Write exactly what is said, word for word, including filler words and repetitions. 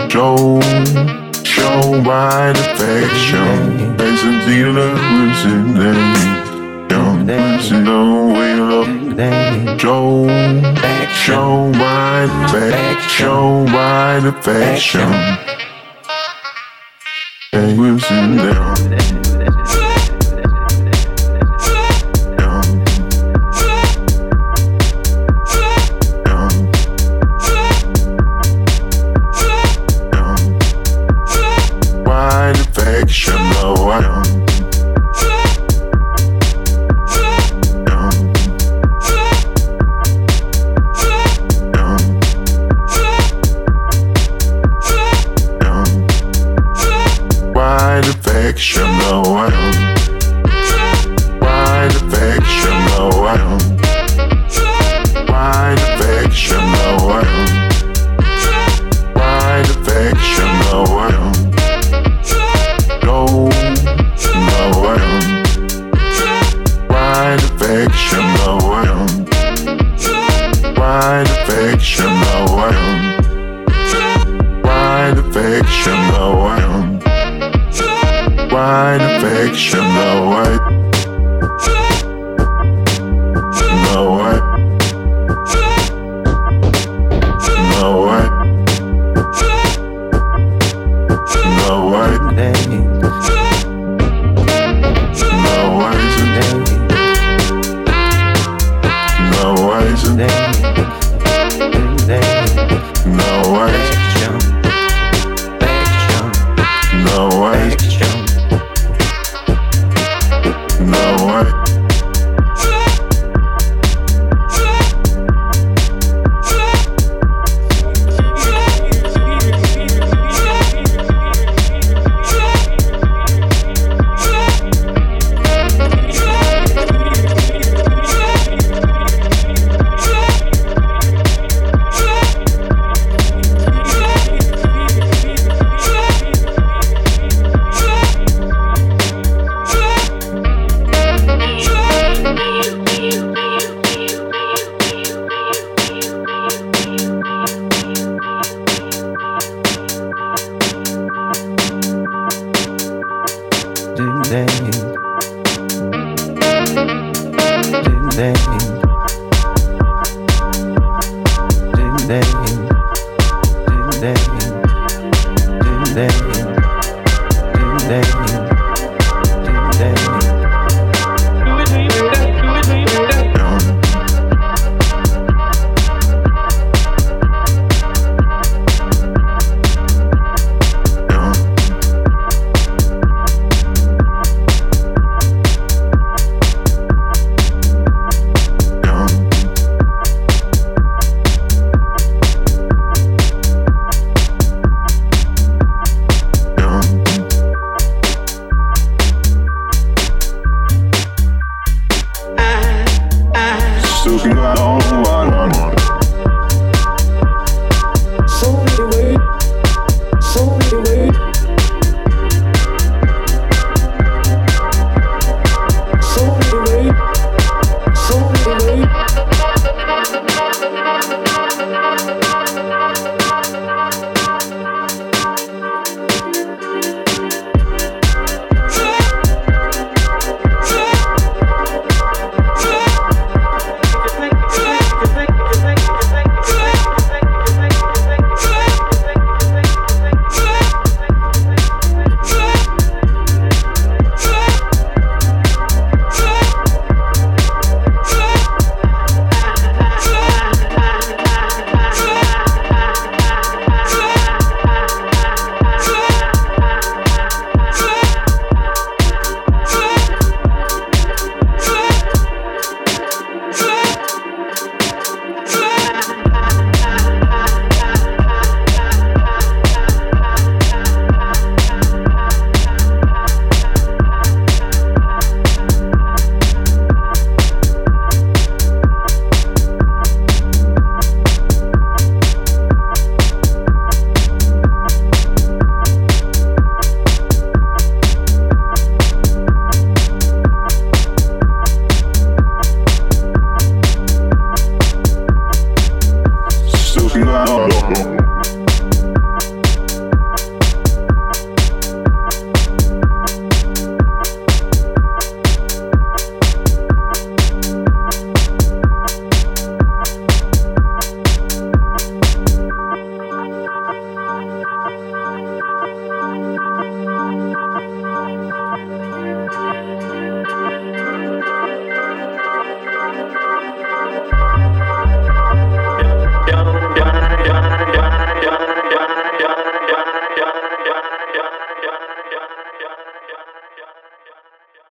Show, show my affection. As a dealer, listen, young person, no way up. Show, show my affection. Show my affection. And listen, down. Affection, no, I don't. Wide affection, no, I don't. Wide affection, no, I don't. Wide affection, no, I don't. Wide affection, no, I don't. No, no, I don't. Wide affection, no, I don't. Wide affection, no, I don't. Wide affection, no, I don't. Wide affection, no, I don't. No, I No, I No, I No, I No, I No, I No, I No, I